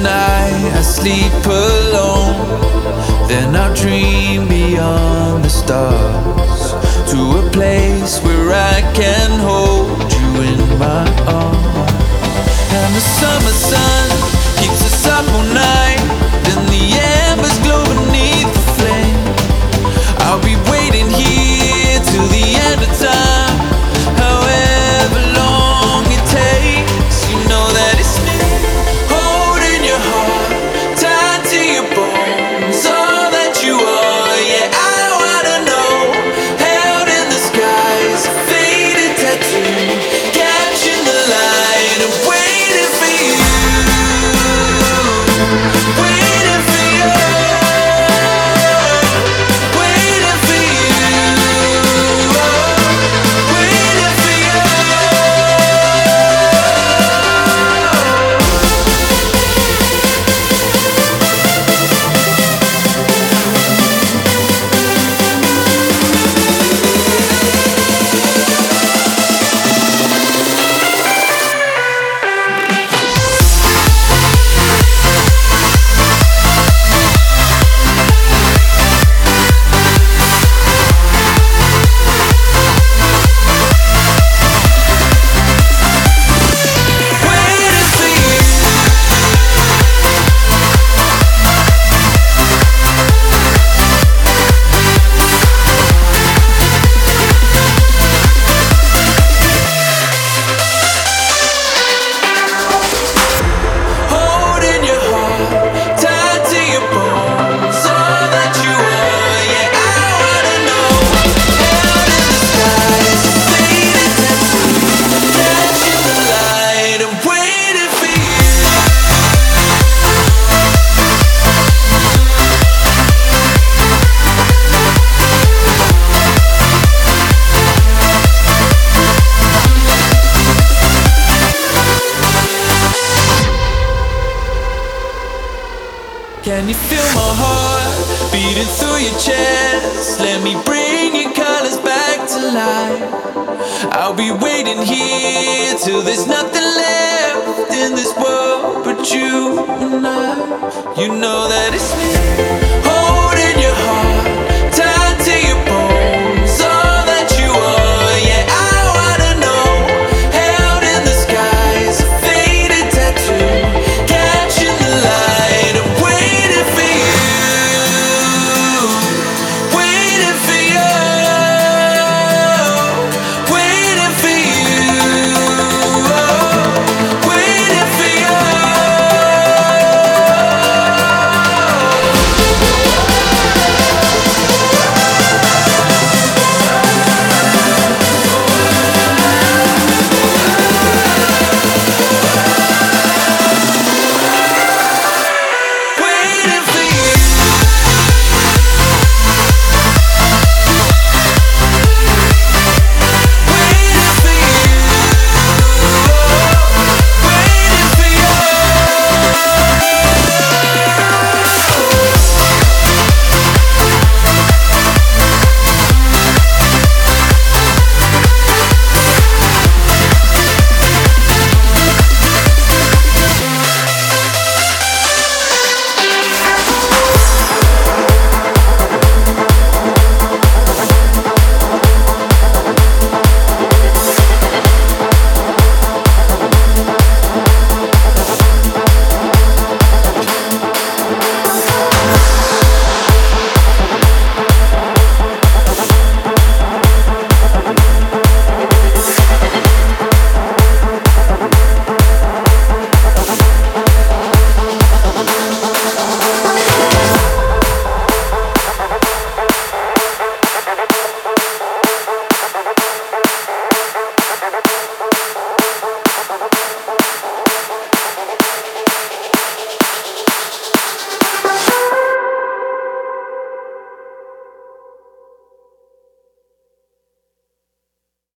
tonight I sleep alone. Then I'll dream beyond the stars to a place where I can hold you in my arms. And the summer sun keeps us up all night, and the embers glow beneath the flame. I'll be waiting here till the end of time, however long it takes. You know that it's me, holding your heart, tied to your bones, all that you are. Yeah, I wanna know, held in the skies, a faded tattoo, catching the light and waiting for you, waiting for you, waiting for you, waiting for you. Holding your heart, tied to your bones, all that you are. Yeah, I wanna know, held in the skies, a faded tattoo, catching the light and waiting for you. Can you feel my heart beating through your chest? Let me bring your colors back to life. I'll be waiting here till there's nothing left in this world but you and I. You know that it's me.